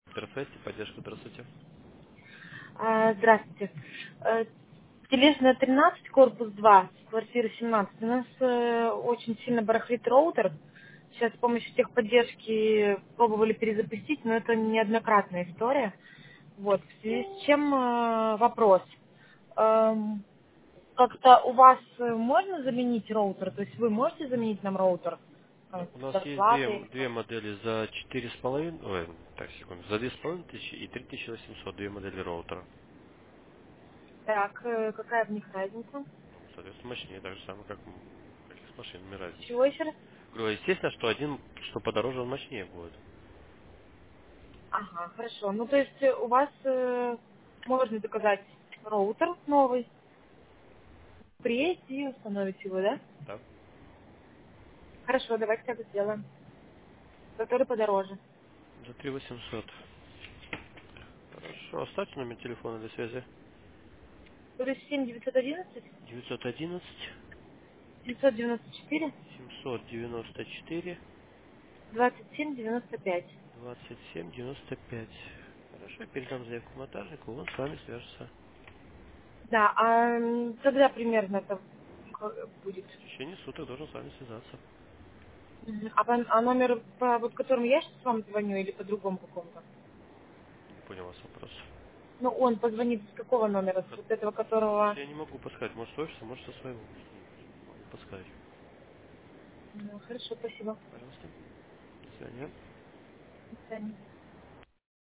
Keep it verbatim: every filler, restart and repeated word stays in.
Интерфейс и поддержка, здравствуйте. А, Здравствуйте. Э, Тележная тринадцать, корпус два, квартира семнадцать. У нас э, очень сильно барахлит роутер. Сейчас с помощью техподдержки пробовали перезапустить, но это неоднократная история. Вот. В связи с чем э, вопрос. Эм, Как-то у вас э, можно заменить роутер? То есть вы можете заменить нам роутер? Ну, Там, у нас с есть две, зарплатой или две как? модели за четыре с половиной, ой, так, секунду, за две с половиной тысячи и три тысячи восемьсот, две модели роутера. Так, э, какая в них разница? Ну, соответственно, мощнее, так же самое, как, м, как и с машинами разница. Чего еще раз? Говорю, естественно, что один, что подороже, он мощнее будет. Ага, хорошо. Ну, то есть э, у вас э, можно заказать роутер новый, приедете и установите его, да? Да? Хорошо, давайте так и сделаем. Который подороже. За три восемьсот. Хорошо, оставьте номер телефона для связи. Плюс семь девятьсот одиннадцать девятьсот одиннадцать девятьсот девяносто четыре семьсот девяносто четыре двадцать семь девяносто пять. двадцать семь девяносто пять. Хорошо, я передам заявку монтажнику, он с вами свяжется. Да, а м, когда примерно это к- будет? В течение суток должен с вами связаться. Мгм. А, по- а номер, по вот которому я сейчас вам звоню, или по другому какому-то? Не понял вас вопрос. Ну, он позвонит с какого номера? С Ко- вот этого, которого... Я не могу подсказать, может с офиса, может со своего, просто не, не могу подсказать. Ну, хорошо, спасибо. Пожалуйста. До свидания. До свидания.